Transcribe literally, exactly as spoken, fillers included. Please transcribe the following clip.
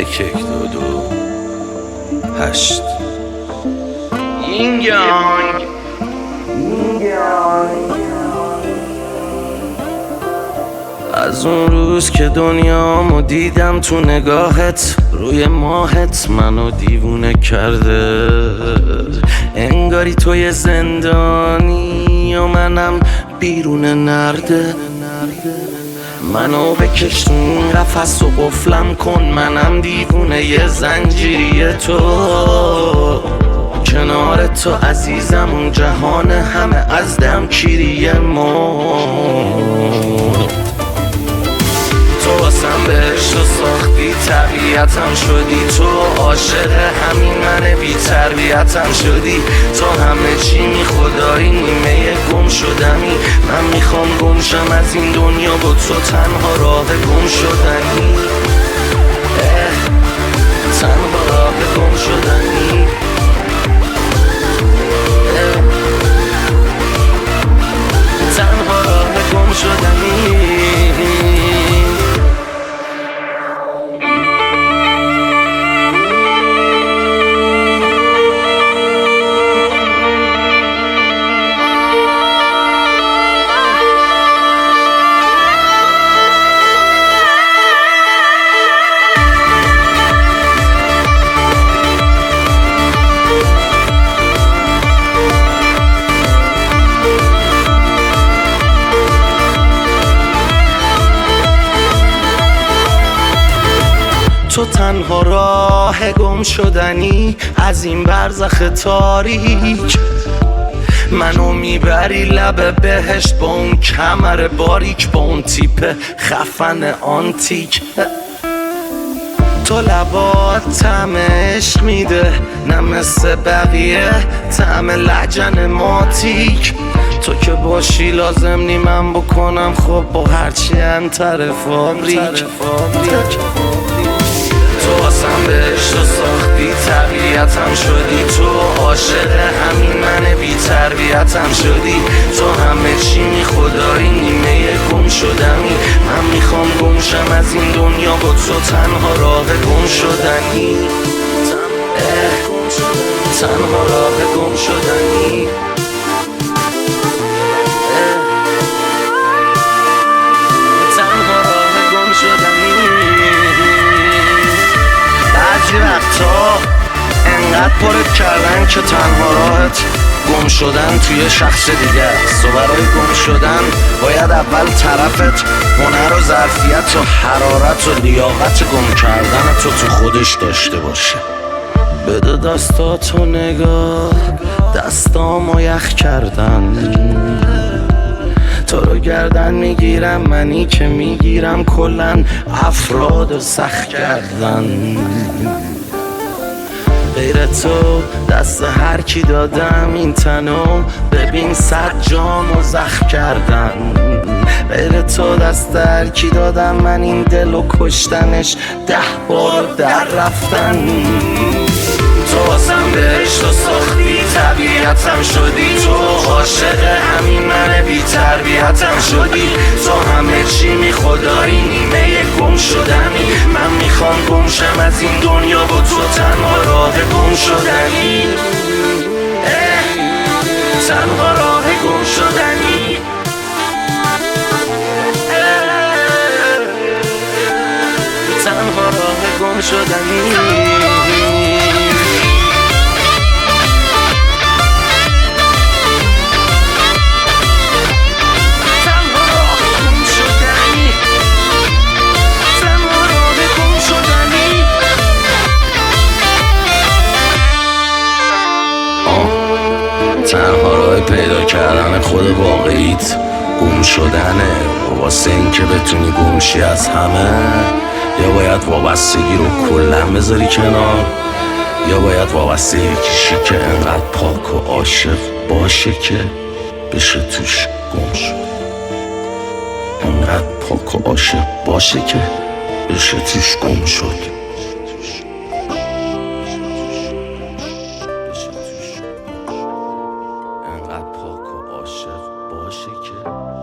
یک یک دو دو هشت. این گنگ از اون روز که دنیامو دیدم تو نگاهت، روی ماهت منو دیوونه کرده. انگاری توی زندانی و منم بیرون نرده. منو بکش تو این قفس و قفلم کن، منم دیوونه ی زنجیری تو. کنار تو عزیزم اون جهان همه از دم کیری مرد. تو واسم بهشت و ساختی طبیعتم شدی، تو عاشق همین من بی تربیتم شدی. تو همه چی می خدایی نیمه گم شدمی، من میخوام گم شم از این دنیا با تو، تنها راه گم شدنی. تنها راه گم شدنی. تنها راه گم شدنی. تو تنها راه گم شدنی از این برزخ تاریک. منو میبری لب بهشت با اون کمر باریک، با اون تیپ خفن آنتیک. تو لبات طعم عشق میده، نه مثل بقیه طعم لجن ماتیک. تو که باشی لازم نی من بکنم خب با هرچی انتر فابریک. تو واسم بهشت و ساختی طبیعتم شدی، تو عاشق همین من بی تربیتم شدی. تو همه چی می خدایی نیمه گم شدمی، من میخوام گم شم از این دنیا با تو، تنها راه گم شدنی. تنها راه گم شدنی. تنها راه گم شدنی. بعضی وقتا انقدر پرت کردن که تنها راهت گم شدن توی شخص دیگه است. و برای گم شدن باید اول طرفت هنر و ظرفیت و حرارت و لیاقت گم کردن تو تو خودش داشته باشه. بده دستاتو نگاه، دستامو یخ کردن. تو رو گردن میگیرم، منی که میگیرم کلن افراد و سخت کردن. غیر تو دست هر کی دادم این تنو، ببین صد جامو زخم کردن. غیر تو دست هر کی دادم من این دلو کشتنش ده بار در رفتن. تو واسم بهشت و ساختی طبیعتم شدی، تو عاشق همین من بی تربیتم شدی. تو همه چی می خدایی نیمه گم شدنی، من میخوام گم شم از این دنیا با تو، تنها راه گم شدنی. تنها راه گم شدنی. تنها راه گم شدنی. تنها راه پیدا کردن خود واقعیت گم شدنه. و واسه این که بتونی گمشی از همه، یا باید وابستگی رو کلن بذاری کنار، یا باید وابسته یکیشی که انقدر پاک و عاشق باشه که بشه توش گم شد. انقدر پاک و عاشق باشه که بشه توش گم شد. انقدر پاک و عاشق باشه که